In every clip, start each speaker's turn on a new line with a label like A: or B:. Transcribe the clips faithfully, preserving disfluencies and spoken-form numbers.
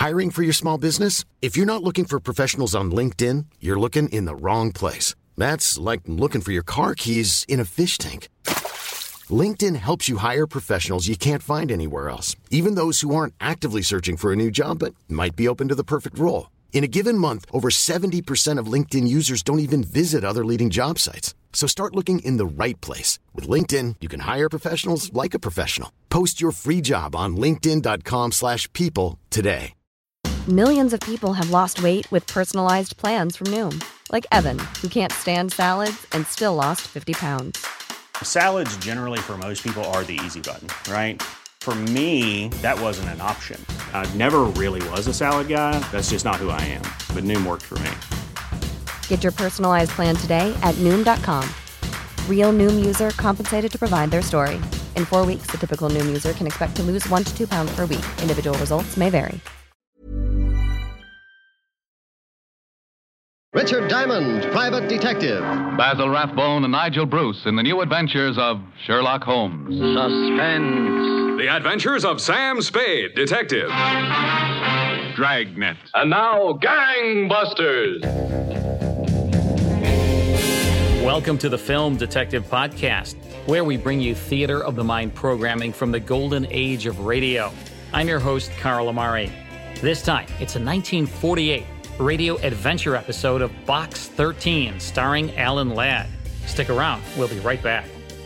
A: Hiring for your small business? If you're not looking for professionals on LinkedIn, you're looking in the wrong place. That's like looking for your car keys in a fish tank. LinkedIn helps you hire professionals you can't find anywhere else, even those who aren't actively searching for a new job but might be open to the perfect role. In a given month, over seventy percent of LinkedIn users don't even visit other leading job sites. So start looking in the right place. With LinkedIn, you can hire professionals like a professional. Post your free job on linkedin.com slash people today.
B: Millions of people have lost weight with personalized plans from Noom. Like Evan, who can't stand salads and still lost fifty pounds.
C: Salads generally for most people are the easy button, right? For me, that wasn't an option. I never really was a salad guy. That's just not who I am. But Noom worked for me.
B: Get your personalized plan today at Noom dot com. Real Noom user compensated to provide their story. In four weeks, the typical Noom user can expect to lose one to two pounds per week. Individual results may vary.
D: Richard Diamond, Private Detective.
E: Basil Rathbone and Nigel Bruce in the new adventures of Sherlock Holmes.
F: Suspense.
G: The Adventures of Sam Spade, Detective.
E: Dragnet.
F: And now, Gangbusters.
H: Welcome to the Film Detective Podcast, where we bring you theater of the mind programming from the golden age of radio. I'm your host, Carl Amari. This time, it's a nineteen forty-eight radio adventure episode of Box thirteen, starring Alan Ladd. Stick around. We'll be right back.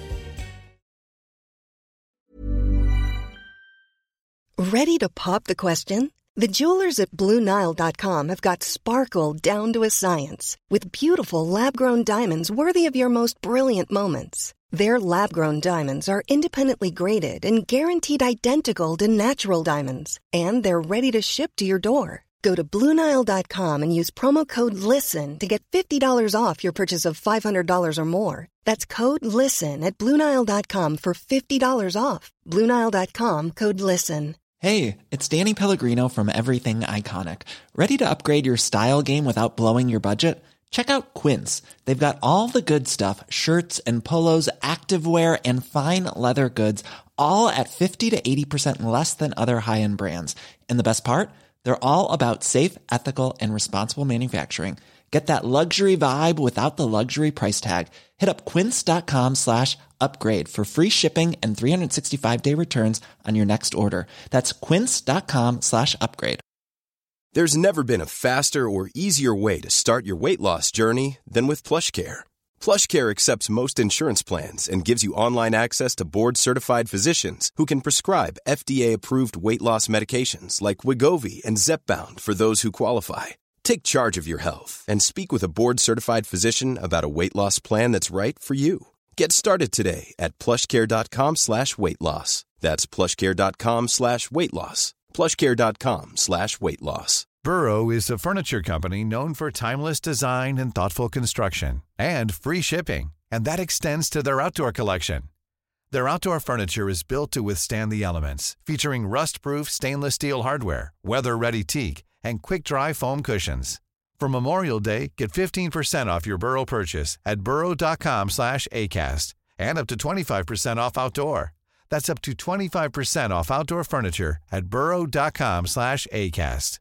I: Ready to pop the question? The jewelers at Blue Nile dot com have got sparkle down to a science with beautiful lab-grown diamonds worthy of your most brilliant moments. Their lab-grown diamonds are independently graded and guaranteed identical to natural diamonds, and they're ready to ship to your door. Go to Blue Nile dot com and use promo code LISTEN to get fifty dollars off your purchase of five hundred dollars or more. That's code LISTEN at Blue Nile dot com for fifty dollars off. Blue Nile dot com, code LISTEN.
J: Hey, it's Danny Pellegrino from Everything Iconic. Ready to upgrade your style game without blowing your budget? Check out Quince. They've got all the good stuff, shirts and polos, activewear, and fine leather goods, all at fifty to eighty percent less than other high-end brands. And the best part? They're all about safe, ethical, and responsible manufacturing. Get that luxury vibe without the luxury price tag. Hit up quince.com slash upgrade for free shipping and three sixty-five day returns on your next order. That's quince.com slash upgrade.
K: There's never been a faster or easier way to start your weight loss journey than with PlushCare. PlushCare accepts most insurance plans and gives you online access to board-certified physicians who can prescribe F D A-approved weight loss medications like Wegovy and Zepbound for those who qualify. Take charge of your health and speak with a board-certified physician about a weight loss plan that's right for you. Get started today at plushcare.com slash weight loss. That's plushcare.com slash weight loss. plushcare.com slash weight loss.
L: Burrow is a furniture company known for timeless design and thoughtful construction and free shipping, and that extends to their outdoor collection. Their outdoor furniture is built to withstand the elements, featuring rust-proof stainless steel hardware, weather-ready teak, and quick-dry foam cushions. For Memorial Day, get fifteen percent off your Burrow purchase at burrow.com slash ACAST and up to twenty-five percent off outdoor. That's up to twenty-five percent off outdoor furniture at burrow.com slash ACAST.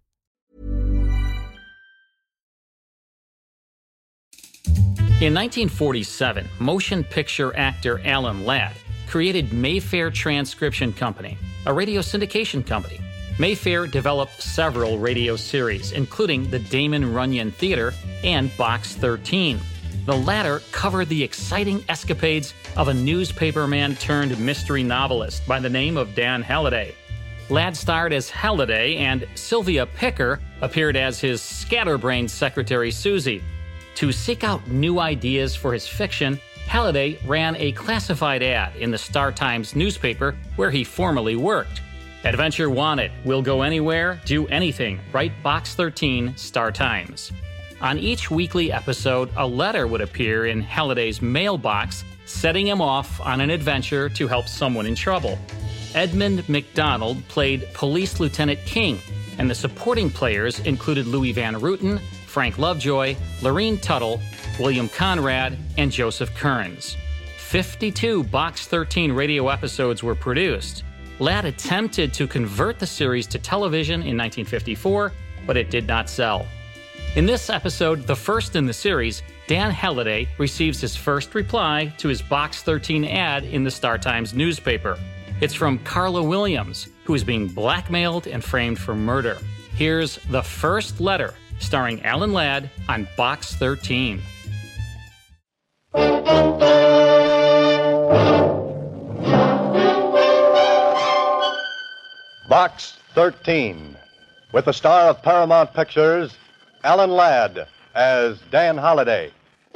H: In nineteen forty-seven, motion picture actor Alan Ladd created Mayfair Transcription Company, a radio syndication company. Mayfair developed several radio series, including the Damon Runyon Theater and Box thirteen. The latter covered the exciting escapades of a newspaperman turned mystery novelist by the name of Dan Halliday. Ladd starred as Halliday, and Sylvia Picker appeared as his scatterbrained secretary Susie. To seek out new ideas for his fiction, Halliday ran a classified ad in the Star-Times newspaper where he formerly worked. Adventure wanted, will go anywhere, do anything, write Box thirteen, Star-Times. On each weekly episode, a letter would appear in Halliday's mailbox, setting him off on an adventure to help someone in trouble. Edmund McDonald played Police Lieutenant King, and the supporting players included Louis Van Rooten, Frank Lovejoy, Lorene Tuttle, William Conrad, and Joseph Kearns. fifty-two Box thirteen radio episodes were produced. Ladd attempted to convert the series to television in nineteen fifty-four, but it did not sell. In this episode, the first in the series, Dan Halliday receives his first reply to his Box thirteen ad in the Star-Times newspaper. It's from Carla Williams, who is being blackmailed and framed for murder. Here's the first letter, starring Alan Ladd on Box thirteen.
M: Box thirteen, with the star of Paramount Pictures, Alan Ladd, as Dan Halliday.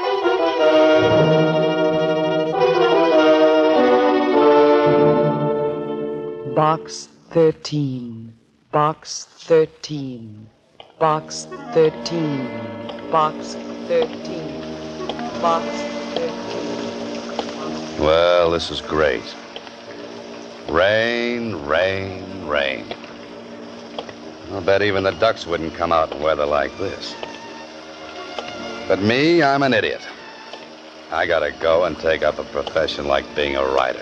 N: Box thirteen, Box thirteen, Box thirteen, Box thirteen, Box thirteen.
O: Well, this is great. Rain, rain, rain. I'll bet even the ducks wouldn't come out in weather like this. But me, I'm an idiot. I gotta go and take up a profession like being a writer.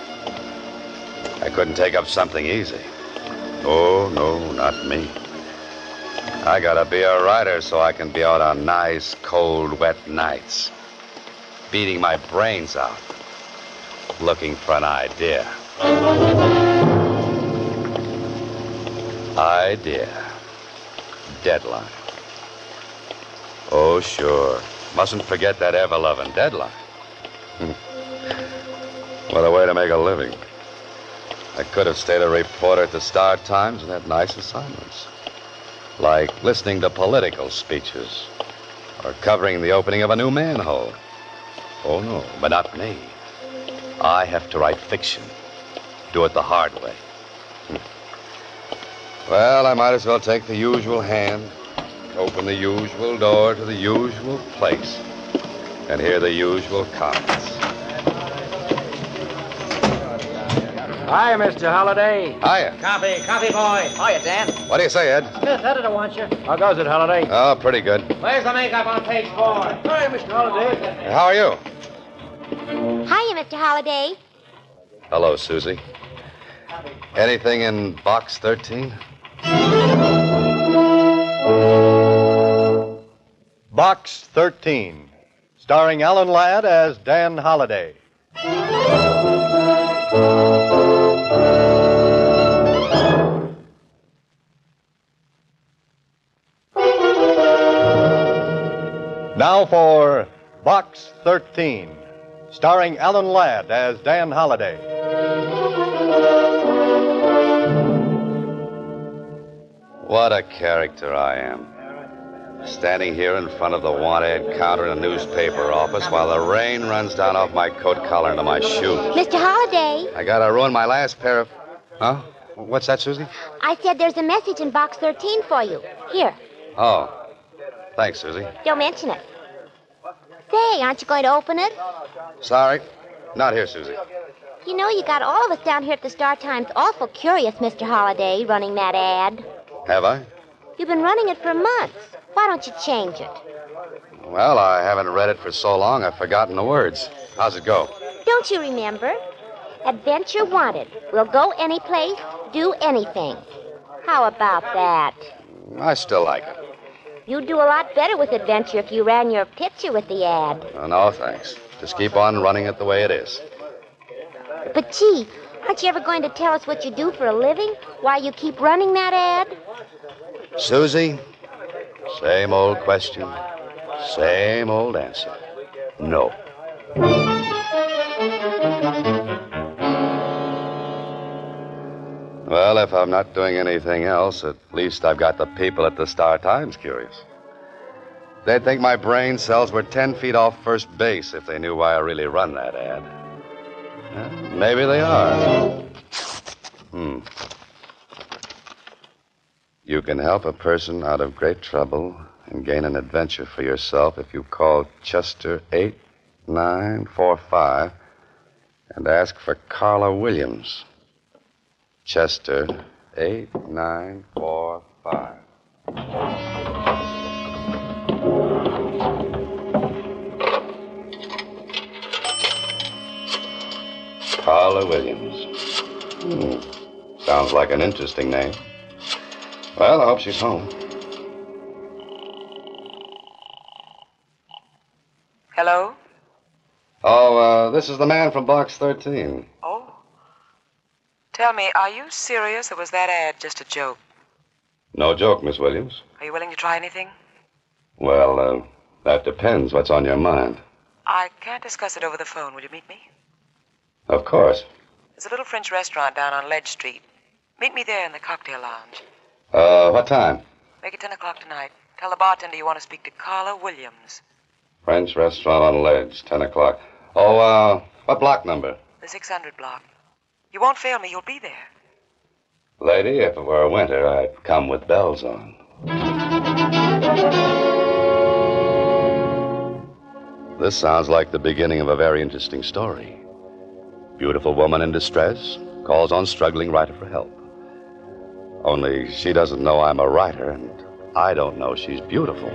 O: I couldn't take up something easy. Oh, no, not me. I gotta be a writer so I can be out on nice, cold, wet nights, beating my brains out, looking for an idea. Idea. Deadline. Oh, sure. Mustn't forget that ever-loving deadline. What a way to make a living. I could have stayed a reporter at the Star-Times and had nice assignments, like listening to political speeches or covering the opening of a new manhole. Oh, no, but not me. I have to write fiction. Do it the hard way. Well, I might as well take the usual hand, open the usual door to the usual place, and hear the usual comments.
P: Hi, Mister Halliday.
O: Hiya.
P: Coffee, coffee boy. Hiya, Dan.
O: What do you say, Ed?
P: Smith, editor wants you. How goes it, Halliday?
O: Oh, pretty good.
P: Where's the makeup on page four? Hi, Mister Halliday.
O: How are you?
Q: Hiya, Mister Halliday.
O: Hello, Susie. Anything in Box thirteen?
M: Box thirteen, starring Alan Ladd as Dan Halliday. Now for Box thirteen, starring Alan Ladd as Dan Halliday.
O: What a character I am. Standing here in front of the want-ad counter in a newspaper office while the rain runs down off my coat collar into my shoes.
Q: Mister Halliday.
O: I gotta ruin my last pair of... Huh? What's that, Susie?
Q: I said there's a message in Box thirteen for you. Here.
O: Oh. Thanks, Susie.
Q: Don't mention it. Say, aren't you going to open it?
O: Sorry. Not here, Susie.
Q: You know, you got all of us down here at the Star-Times awful curious, Mister Halliday, running that ad.
O: Have I?
Q: You've been running it for months. Why don't you change it?
O: Well, I haven't read it for so long, I've forgotten the words. How's it go?
Q: Don't you remember? Adventure wanted. We'll go any place, do anything. How about that?
O: I still like it.
Q: You'd do a lot better with adventure if you ran your picture with the ad.
O: Oh, no, thanks. Just keep on running it the way it is.
Q: But, gee, aren't you ever going to tell us what you do for a living? Why you keep running that ad?
O: Susie, same old question, same old answer. No. Well, if I'm not doing anything else, at least I've got the people at the Star-Times curious. They'd think my brain cells were ten feet off first base if they knew why I really run that ad. Well, maybe they are. Hmm. You can help a person out of great trouble and gain an adventure for yourself if you call Chester eight nine four five and ask for Carla Williams. Chester eight nine four five. Carla Williams. Hmm. Sounds like an interesting name. Well, I hope she's home.
R: Hello?
O: Oh, uh, this is the man from Box thirteen.
R: Oh. Tell me, are you serious, or was that ad just a joke?
O: No joke, Miss Williams.
R: Are you willing to try anything?
O: Well, uh, that depends. What's on your mind?
R: I can't discuss it over the phone. Will you meet me?
O: Of course.
R: There's a little French restaurant down on Ledge Street. Meet me there in the cocktail lounge.
O: Uh, what time?
R: Make it ten o'clock tonight. Tell the bartender you want to speak to Carla Williams.
O: French restaurant on Ledge, ten o'clock. Oh, uh, what block number?
R: The six hundred block. You won't fail me. You'll be there.
O: Lady, if it were winter, I'd come with bells on. This sounds like the beginning of a very interesting story. Beautiful woman in distress calls on struggling writer for help. Only she doesn't know I'm a writer, and I don't know she's beautiful.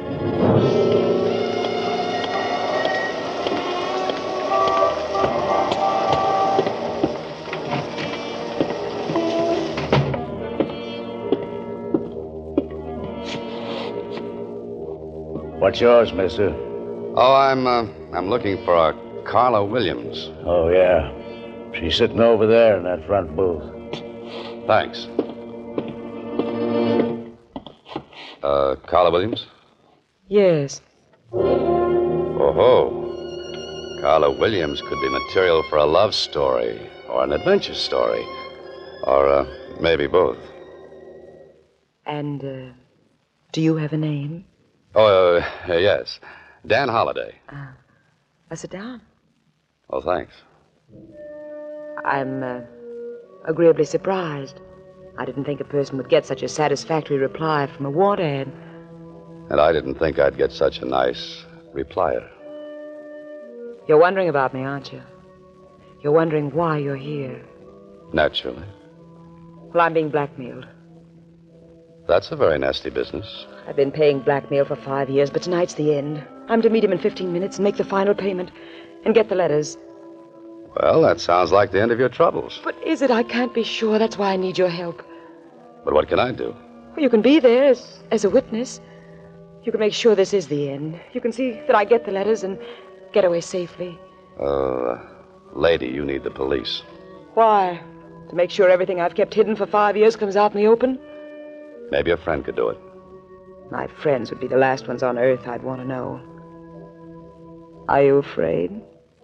S: What's yours, mister?
O: Oh, I'm, uh, I'm looking for a Carla Williams.
S: Oh, yeah. She's sitting over there in that front booth.
O: Thanks. Uh, Carla Williams?
N: Yes.
O: Oh, ho. Carla Williams could be material for a love story, or an adventure story, or uh, maybe both.
N: And, uh, do you have a name?
O: Oh, uh, yes. Dan Holliday.
N: Uh, uh, sit down.
O: Oh, thanks.
N: I'm, uh, agreeably surprised. I didn't think a person would get such a satisfactory reply from a want ad.
O: And I didn't think I'd get such a nice replier.
N: You're wondering about me, aren't you? You're wondering why you're here.
O: Naturally.
N: Well, I'm being blackmailed.
O: That's a very nasty business.
N: I've been paying blackmail for five years, but tonight's the end. I'm to meet him in fifteen minutes and make the final payment and get the letters.
O: Well, that sounds like the end of your troubles.
N: But is it? I can't be sure. That's why I need your help.
O: But what can I do?
N: Well, you can be there as, as a witness. You can make sure this is the end. You can see that I get the letters and get away safely.
O: Uh, lady, you need the police.
N: Why? To make sure everything I've kept hidden for five years comes out in the open?
O: Maybe a friend could do it.
N: My friends would be the last ones on earth I'd want to know. Are you afraid?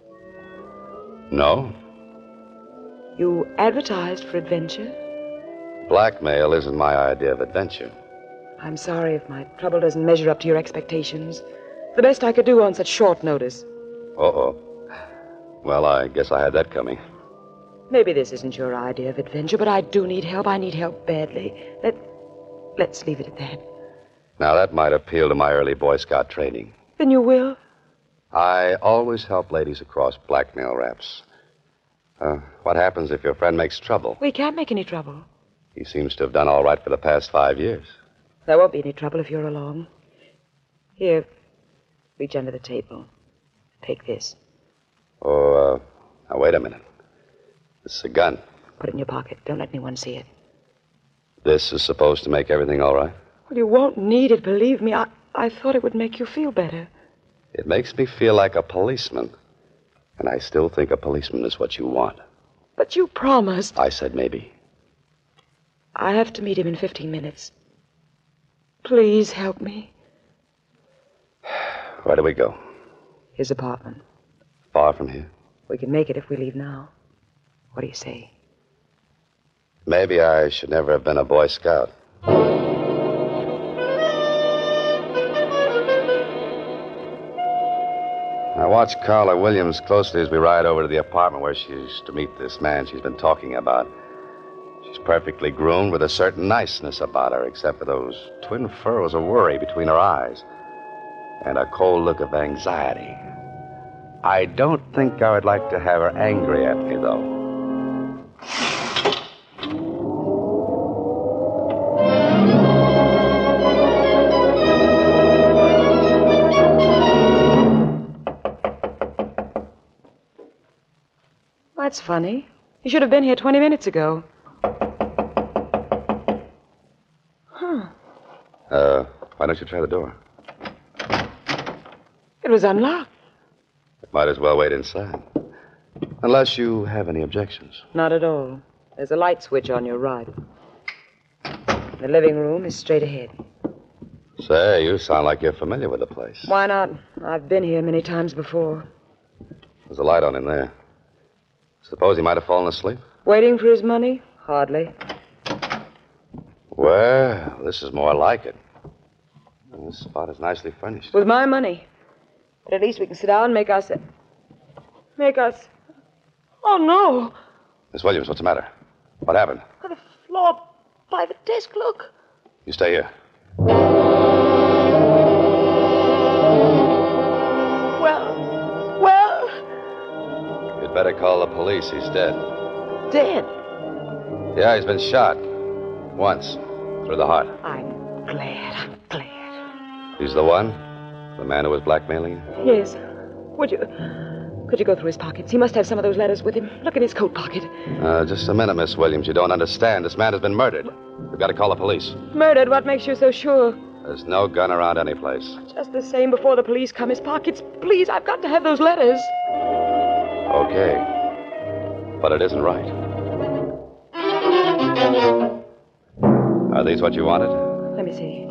O: No.
N: You advertised for adventure?
O: Blackmail isn't my idea of adventure.
N: I'm sorry if my trouble doesn't measure up to your expectations. The best I could do on such short notice.
O: Uh-oh. Well, I guess I had that coming.
N: Maybe this isn't your idea of adventure, but I do need help. I need help badly. Let, let's leave it at that.
O: Now, that might appeal to my early Boy Scout training.
N: Then you will?
O: I always help ladies across blackmail raps. Uh, what happens if your friend makes trouble?
N: We can't make any trouble.
O: He seems to have done all right for the past five years.
N: There won't be any trouble if you're along. Here, reach under the table. Take this.
O: Oh, uh, now, wait a minute. This is a gun.
N: Put it in your pocket. Don't let anyone see it.
O: This is supposed to make everything all right?
N: Well, you won't need it, believe me. I, I thought it would make you feel better.
O: It makes me feel like a policeman. And I still think a policeman is what you want.
N: But you promised.
O: I said maybe.
N: I have to meet him in fifteen minutes. Please help me.
O: Where do we go?
N: His apartment.
O: Far from here?
N: We can make it if we leave now. What do you say?
O: Maybe I should never have been a Boy Scout. I watch Carla Williams closely as we ride over to the apartment where she's to meet this man she's been talking about. She's perfectly groomed with a certain niceness about her, except for those twin furrows of worry between her eyes and a cold look of anxiety. I don't think I would like to have her angry at me, though.
N: That's funny. You should have been here twenty minutes ago.
O: Uh, why don't you try the door?
N: It was unlocked.
O: Might as well wait inside. Unless you have any objections.
N: Not at all. There's a light switch on your right. The living room is straight ahead.
O: Say, you sound like you're familiar with the place.
N: Why not? I've been here many times before.
O: There's a light on in there. Suppose he might have fallen asleep?
N: Waiting for his money? Hardly.
O: Well, this is more like it. This spot is nicely furnished.
N: With my money. But at least we can sit down and make us... Make us... Oh, no.
O: Miss Williams, what's the matter? What happened?
N: On the floor by the desk, look.
O: You stay here.
N: Well, well...
O: You'd better call the police. He's dead.
N: Dead?
O: Yeah, he's been shot. Once. Through the heart.
N: I'm glad. I'm glad.
O: He's the one? The man who was blackmailing you?
N: Yes. Would you... Could you go through his pockets? He must have some of those letters with him. Look in his coat pocket.
O: Uh, just a minute, Miss Williams. You don't understand. This man has been murdered. We've got to call the police.
N: Murdered? What makes you so sure?
O: There's no gun around any place.
N: Just the same before the police come. His pockets. Please, I've got to have those letters.
O: Okay. But it isn't right. Are these what you wanted?
N: Let me see.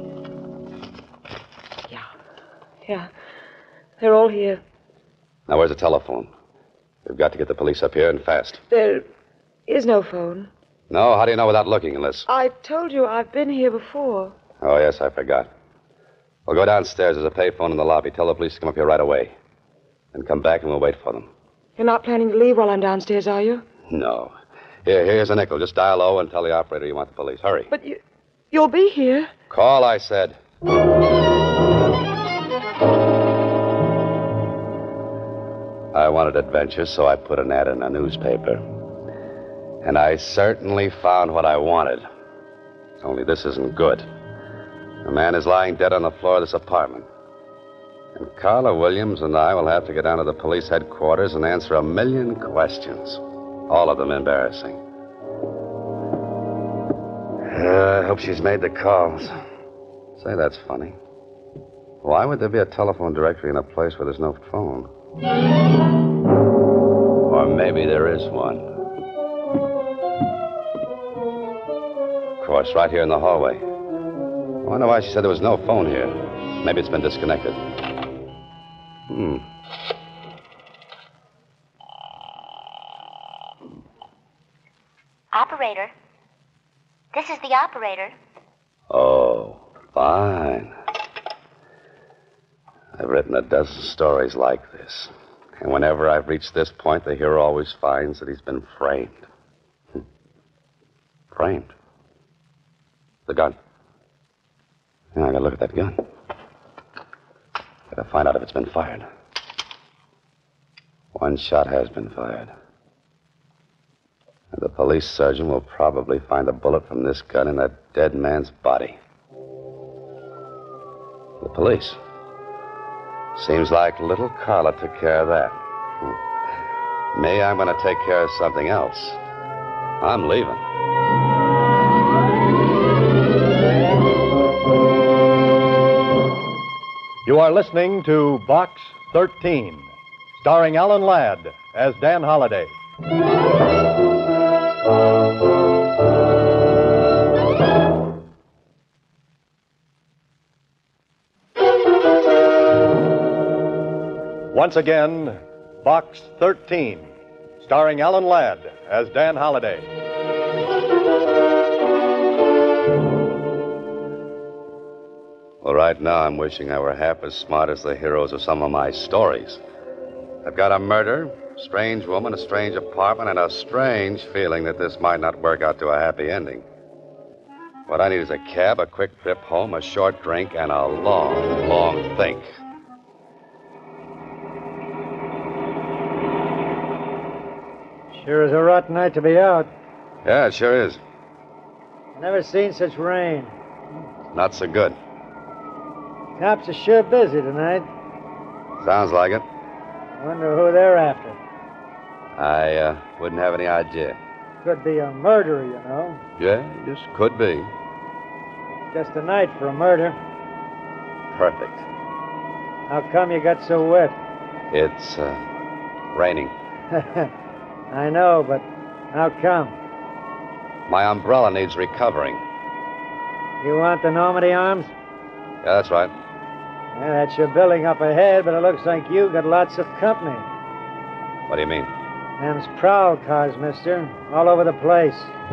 N: Yeah. Yeah. They're all here.
O: Now, where's the telephone? We've got to get the police up here and fast.
N: There is no phone.
O: No? How do you know without looking unless...
N: I told you I've been here before.
O: Oh, yes, I forgot. We'll go downstairs. There's a payphone in the lobby. Tell the police to come up here right away. Then come back and we'll wait for them.
N: You're not planning to leave while I'm downstairs, are you?
O: No. Here, here's a nickel. Just dial O and tell the operator you want the police. Hurry.
N: But you... You'll be here.
O: Call, I said. I wanted adventure, so I put an ad in a newspaper. And I certainly found what I wanted. Only this isn't good. The man is lying dead on the floor of this apartment. And Carla Williams and I will have to get down to the police headquarters and answer a million questions. All of them embarrassing. Uh, I hope she's made the calls. Say, that's funny. Why would there be a telephone directory in a place where there's no phone? Or maybe there is one. Of course, right here in the hallway. I wonder why she said there was no phone here. Maybe it's been disconnected. Hmm.
Q: Operator. This is the operator.
O: Oh, fine. I've written a dozen stories like this. And whenever I've reached this point, the hero always finds that he's been framed. Hmm. Framed? The gun. Yeah, I gotta look at that gun. Gotta find out if it's been fired. One shot has been fired. And the police surgeon will probably find a bullet from this gun in that dead man's body. The police. Seems like little Carla took care of that. Hmm. Me, I'm going to take care of something else. I'm leaving.
M: You are listening to Box thirteen, starring Alan Ladd as Dan Holliday. Once again, Box thirteen, starring Alan Ladd as Dan Holliday.
O: Well, right now I'm wishing I were half as smart as the heroes of some of my stories. I've got a murder, a strange woman, a strange apartment, and a strange feeling that this might not work out to a happy ending. What I need is a cab, a quick trip home, a short drink, and a long, long think.
P: Sure is a rotten night to be out.
O: Yeah, it sure is.
P: Never seen such rain.
O: Not so good.
P: Cops are sure busy tonight.
O: Sounds like it.
P: Wonder who they're after.
O: I uh, wouldn't have any idea.
P: Could be a murderer, you know.
O: Yeah, just could be.
T: Just a night for a murder.
O: Perfect.
T: How come you got so wet?
O: It's, uh, raining.
T: I know, but how come?
O: My umbrella needs recovering.
T: You want the Normandy Arms?
O: Yeah, that's right.
T: Yeah, that's your building up ahead, but it looks like you got lots of company.
O: What do you mean?
T: Them's prowl cars, mister. All over the place.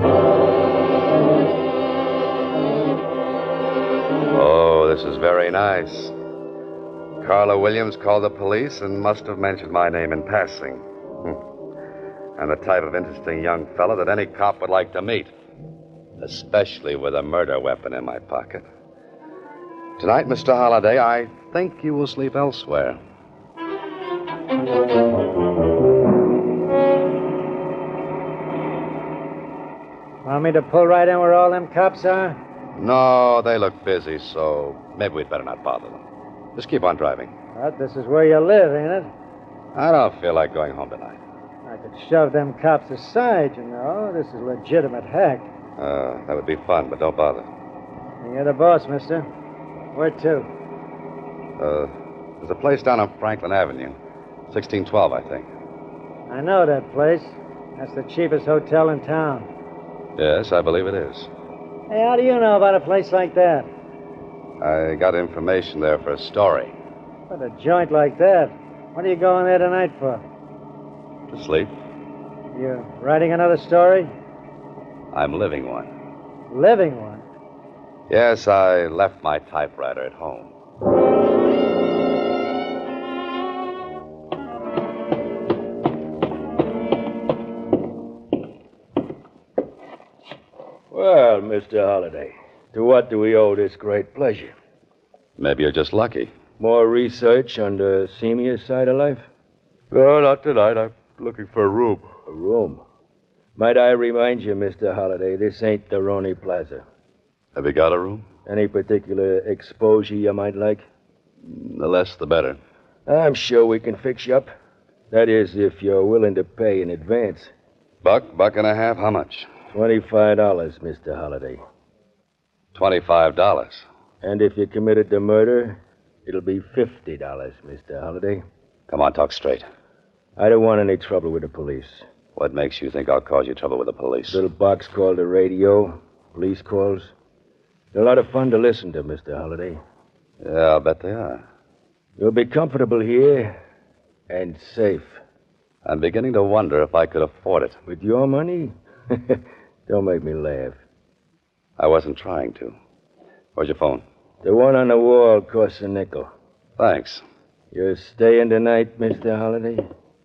O: Oh, this is very nice. Carla Williams called the police and must have mentioned my name in passing. Hmm. I'm the type of interesting young fellow that any cop would like to meet, especially with a murder weapon in my pocket. Tonight, Mister Holliday, I think you will sleep elsewhere.
T: Want me to pull right in where all them cops are?
O: No, they look busy, so maybe we'd better not bother them. Just keep on driving.
T: But this is where you live, ain't it?
O: I don't feel like going home tonight.
T: I could shove them cops aside, you know. This is legitimate hack.
O: Uh, that would be fun, but don't bother.
T: You're the boss, mister. Where to?
O: Uh, there's a place down on Franklin Avenue. sixteen twelve, I think.
T: I know that place. That's the cheapest hotel in town.
O: Yes, I believe it is.
T: Hey, how do you know about a place like that?
O: I got information there for a story.
T: What, a joint like that? What are you going there tonight for?
O: To sleep.
T: You writing another story?
O: I'm living one.
T: Living one?
O: Yes, I left my typewriter at home.
S: Well, Mister Holliday, to what do we owe this great pleasure?
O: Maybe you're just lucky.
S: More research on the seamier side of life?
O: No, not tonight. I'm looking for a room.
S: A room? Might I remind you, Mister Holliday, this ain't the Roney Plaza.
O: Have you got a room?
S: Any particular exposure you might like?
O: The less, the better.
S: I'm sure we can fix you up. That is, if you're willing to pay in advance.
O: Buck, buck and a half, how much?
S: Twenty-five dollars, Mister Holliday.
O: Twenty-five dollars.
S: And if you committed the murder, it'll be fifty dollars, Mister Holliday.
O: Come on, talk straight.
S: I don't want any trouble with the police.
O: What makes you think I'll cause you trouble with the police?
S: Little box called the radio, police calls. They're a lot of fun to listen to, Mister Holliday.
O: Yeah, I'll bet they are.
S: You'll be comfortable here and safe.
O: I'm beginning to wonder if I could afford it.
S: With your money? Don't make me laugh.
O: I wasn't trying to. Where's your phone?
S: The one on the wall costs a nickel.
O: Thanks.
S: You're staying tonight, Mister Holliday?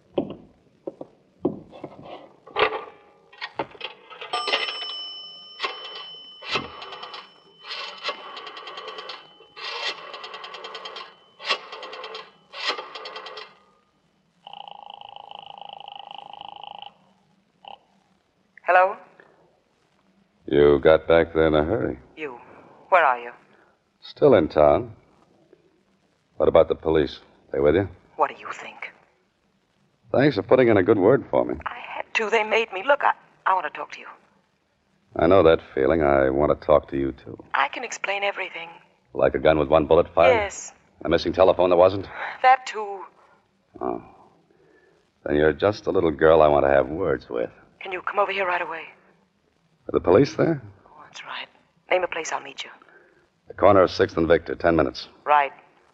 R: Hello?
O: You got back there in a hurry.
R: You. Where are you?
O: Still in town. What about the police? They with you?
R: What do you think?
O: Thanks for putting in a good word for me.
R: I had to. They made me. Look, I, I want to talk to you.
O: I know that feeling. I want to talk to you, too.
R: I can explain everything.
O: Like a gun with one bullet fired?
R: Yes.
O: A missing telephone that wasn't?
R: That, too.
O: Oh. Then you're just a little girl I want to have words with.
R: Can you come over here right away?
O: Are the police there?
R: Oh, that's right. Name a place, I'll meet you.
O: The corner of sixth and Victor. Ten minutes.
R: Right.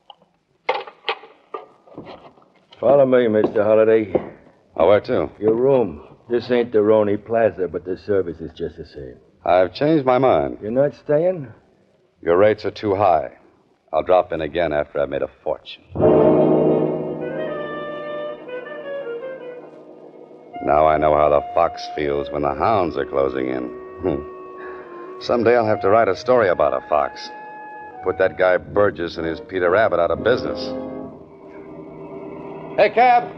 S: Follow me, Mister Holliday.
O: Oh, where to?
S: Your room. This ain't the Roney Plaza, but the service is just the same.
O: I've changed my mind.
S: You're not staying?
O: Your rates are too high. I'll drop in again after I've made a fortune. Now I know how the fox feels when the hounds are closing in. Hmm. Someday I'll have to write a story about a fox. Put that guy Burgess and his Peter Rabbit out of business. Hey, cab!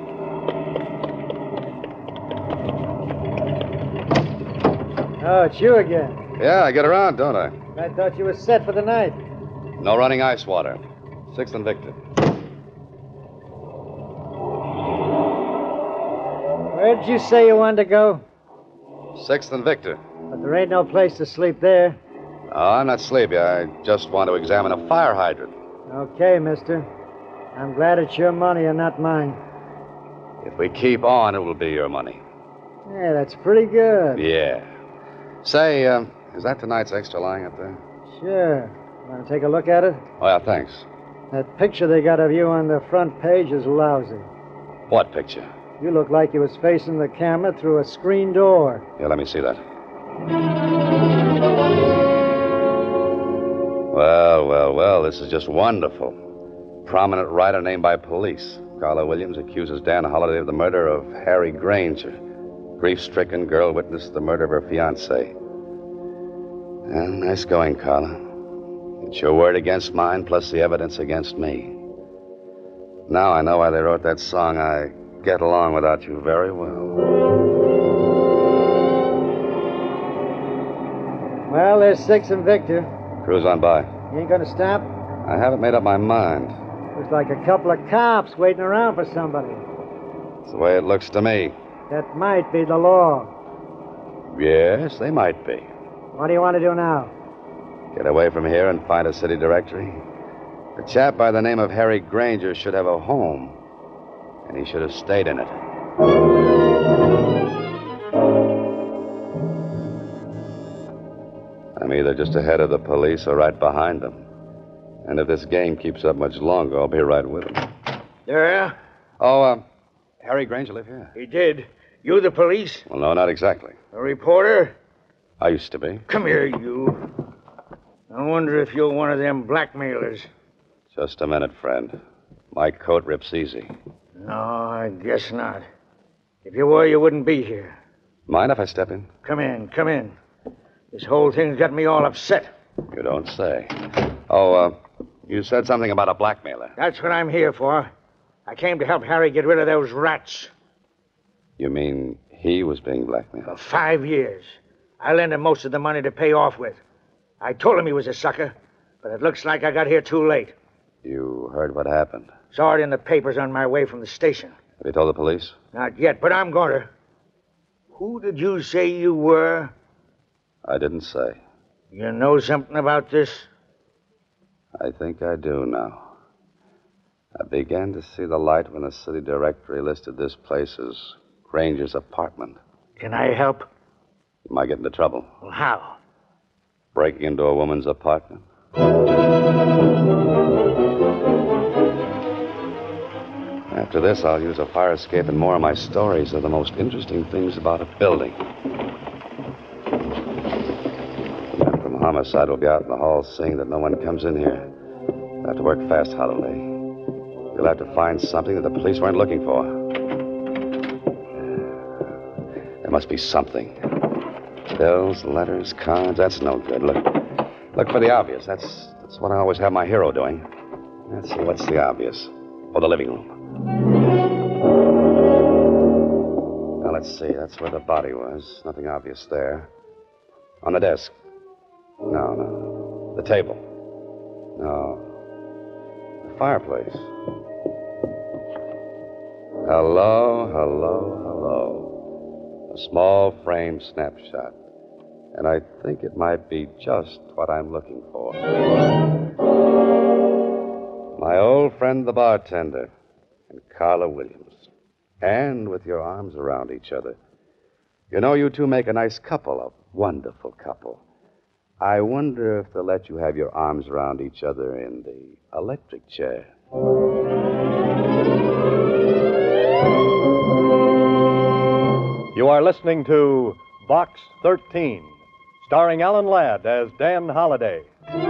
T: Oh, it's you again.
O: Yeah, I get around, don't I?
T: I thought you were set for the night.
O: No running ice water. Sixth and Victor.
T: Where did you say you wanted to go?
O: Sixth and Victor.
T: But there ain't no place to sleep there.
O: Oh, I'm not sleepy. I just want to examine a fire hydrant.
T: Okay, mister. I'm glad it's your money and not mine.
O: If we keep on, it will be your money.
T: Yeah, that's pretty good.
O: Yeah. Say, uh, is that tonight's extra lying up there?
T: Sure. Want to take a look at it?
O: Oh, yeah, thanks.
T: That picture they got of you on the front page is lousy.
O: What picture?
T: You look like you was facing the camera through a screen door.
O: Yeah, let me see that. Well, well, well, this is just wonderful. Prominent writer named by police. Carla Williams accuses Dan Holliday of the murder of Harry Granger. Grief-stricken girl witnessed the murder of her fiancé. Well, nice going, Carla. It's your word against mine, plus the evidence against me. Now I know why they wrote that song, I Get Along Without You Very Well.
T: Well, there's Six and Victor.
O: Cruise on by.
T: You ain't gonna stop?
O: I haven't made up my mind.
T: Looks like a couple of cops waiting around for somebody.
O: It's the way it looks to me.
T: That might be the law.
O: Yes, they might be.
T: What do you want to do now?
O: Get away from here and find a city directory. A chap by the name of Harry Granger should have a home, and he should have stayed in it. I'm either just ahead of the police or right behind them. And if this game keeps up much longer, I'll be right with them.
P: Yeah?
O: Oh, uh, Harry Granger live here?
P: He did. You the police?
O: Well, no, not exactly.
P: A reporter?
O: I used to be.
P: Come here, you. I wonder if you're one of them blackmailers.
O: Just a minute, friend. My coat rips easy.
P: No, I guess not. If you were, you wouldn't be here.
O: Mind if I step in?
P: Come in, come in. This whole thing's got me all upset.
O: You don't say. Oh, uh, you said something about a blackmailer.
P: That's what I'm here for. I came to help Harry get rid of those rats.
O: You mean he was being blackmailed?
P: For five years. I lent him most of the money to pay off with. I told him he was a sucker, but it looks like I got here too late.
O: You heard what happened?
P: Saw it in the papers on my way from the station.
O: Have you told the police?
P: Not yet, but I'm going to. Who did you say you were?
O: I didn't say.
P: You know something about this?
O: I think I do now. I began to see the light when the city directory listed this place as Granger's apartment.
P: Can I help?
O: You might get into trouble.
P: Well, how?
O: Breaking into a woman's apartment. After this, I'll use a fire escape and more of my stories are the most interesting things about a building. The men from homicide will be out in the hall seeing that no one comes in here. You'll have to work fast, Holiday. You'll have to find something that the police weren't looking for. There must be something. Bills, letters, cards, that's no good. Look look for the obvious. That's that's what I always have my hero doing. Let's see, what's the obvious? Oh, the living room. Now, let's see. That's where the body was. Nothing obvious there. On the desk. No, no. The table. No. The fireplace. Hello, hello, hello. A small frame snapshot. And I think it might be just what I'm looking for. My old friend, the bartender, and Carla Williams. And with your arms around each other. You know, you two make a nice couple, a wonderful couple. I wonder if they'll let you have your arms around each other in the electric chair.
M: You are listening to Box thirteen, starring Alan Ladd as Dan Holliday.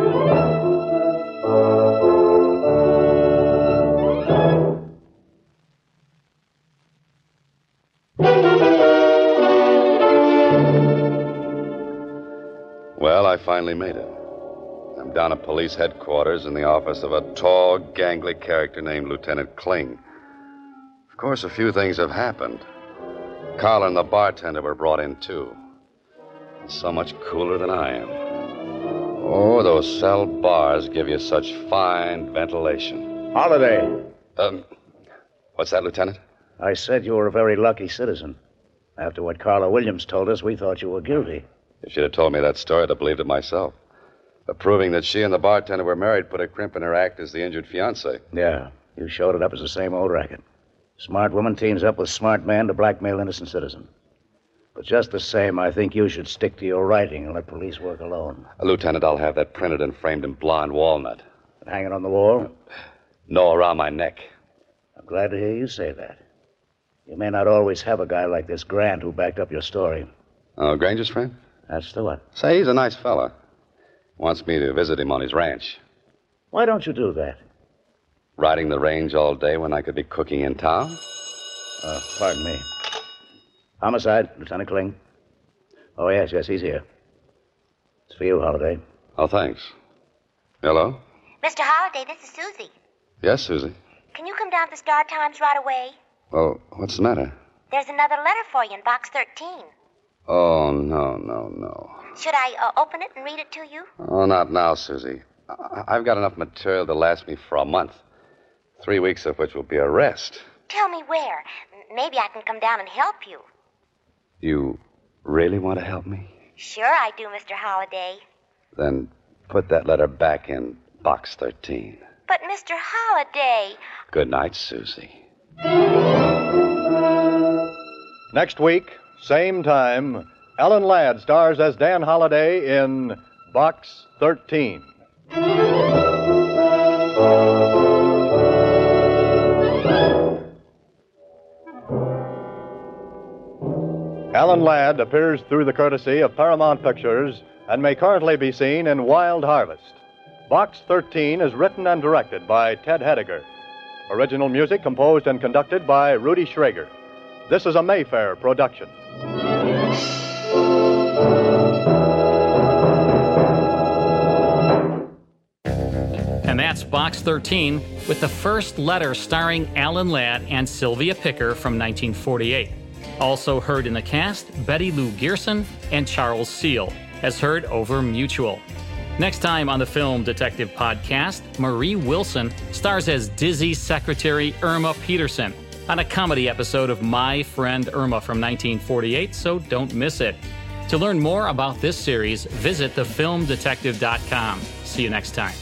O: Well, I finally made it. I'm down at police headquarters in the office of a tall, gangly character named Lieutenant Kling. Of course, a few things have happened. Carla and the bartender were brought in, too. So much cooler than I am. Oh, those cell bars give you such fine ventilation.
S: Holiday.
O: Um, what's that, Lieutenant?
S: I said you were a very lucky citizen. After what Carla Williams told us, we thought you were guilty.
O: If she'd have told me that story, I'd have believed it myself. The proving that she and the bartender were married put a crimp in her act as the injured fiancé.
S: Yeah, you showed it up as the same old racket. Smart woman teams up with smart man to blackmail innocent citizen. But just the same, I think you should stick to your writing and let police work alone.
O: Uh, Lieutenant, I'll have that printed and framed in blonde walnut.
S: And hang it on the wall?
O: No, around my neck.
S: I'm glad to hear you say that. You may not always have a guy like this Grant who backed up your story.
O: Oh, Granger's friend?
S: That's the one.
O: Say, he's a nice fella. Wants me to visit him on his ranch.
S: Why don't you do that?
O: Riding the range all day when I could be cooking in town?
S: Uh, pardon me. Homicide, Lieutenant Kling. Oh, yes, yes, he's here. It's for you, Holliday.
O: Oh, thanks. Hello?
Q: Mister Holliday, this is Susie.
O: Yes, Susie.
Q: Can you come down to the Star Times right away?
O: Well, what's the matter?
Q: There's another letter for you in box thirteen.
O: Oh, no, no, no.
Q: Should I uh, open it and read it to you?
O: Oh, not now, Susie. I- I've got enough material to last me for a month. Three weeks of which will be a rest.
Q: Tell me where. M- Maybe I can come down and help you.
O: You really want to help me?
Q: Sure I do, Mister Holliday.
O: Then put that letter back in box thirteen.
Q: But, Mister Holliday...
O: Good night, Susie.
M: Next week, same time, Alan Ladd stars as Dan Holliday in Box thirteen. Alan Ladd appears through the courtesy of Paramount Pictures and may currently be seen in Wild Harvest. Box thirteen is written and directed by Ted Hediger. Original music composed and conducted by Rudy Schrager. This is a Mayfair production.
H: And that's Box thirteen with the first letter starring Alan Ladd and Sylvia Picker from nineteen forty-eight. Also heard in the cast, Betty Lou Gearson and Charles Seal, as heard over Mutual. Next time on the Film Detective Podcast, Marie Wilson stars as Dizzy's secretary Irma Peterson on a comedy episode of My Friend Irma from nineteen forty-eight, so don't miss it. To learn more about this series, visit the film detective dot com. See you next time.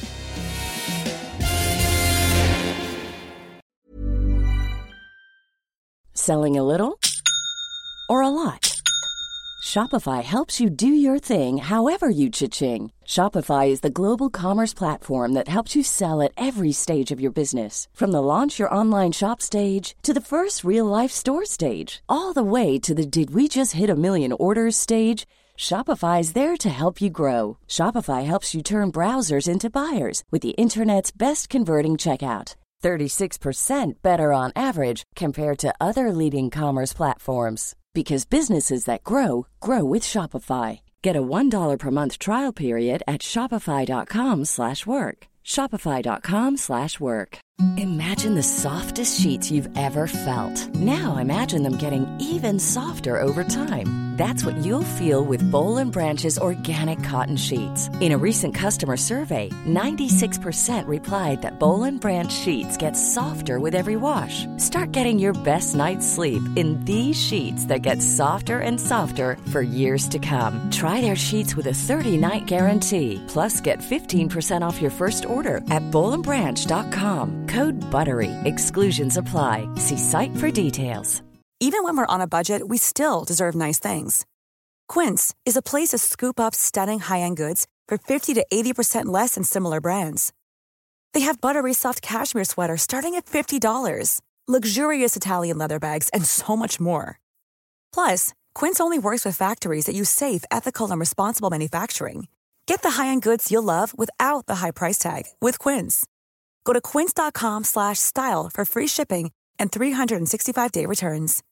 U: Selling a little or a lot? Shopify helps you do your thing however you cha-ching. Shopify is the global commerce platform that helps you sell at every stage of your business. From the launch your online shop stage to the first real-life store stage, all the way to the did we just hit a million orders stage. Shopify is there to help you grow. Shopify helps you turn browsers into buyers with the internet's best converting checkout. thirty-six percent better on average compared to other leading commerce platforms. Because businesses that grow, grow with Shopify. Get a one dollar per month trial period at shopify.com slash work. Shopify.com slash work. Imagine the softest sheets you've ever felt. Now imagine them getting even softer over time. That's what you'll feel with Boll and Branch's organic cotton sheets. In a recent customer survey, ninety-six percent replied that Boll and Branch sheets get softer with every wash. Start getting your best night's sleep in these sheets that get softer and softer for years to come. Try their sheets with a thirty-night guarantee. Plus, get fifteen percent off your first order at boll and branch dot com. Code BUTTERY. Exclusions apply. See site for details.
V: Even when we're on a budget, we still deserve nice things. Quince is a place to scoop up stunning high-end goods for fifty to eighty percent less than similar brands. They have buttery soft cashmere sweaters starting at fifty dollars, luxurious Italian leather bags, and so much more. Plus, Quince only works with factories that use safe, ethical, and responsible manufacturing. Get the high-end goods you'll love without the high price tag with Quince. Go to quince.com slash style for free shipping and three sixty-five day returns.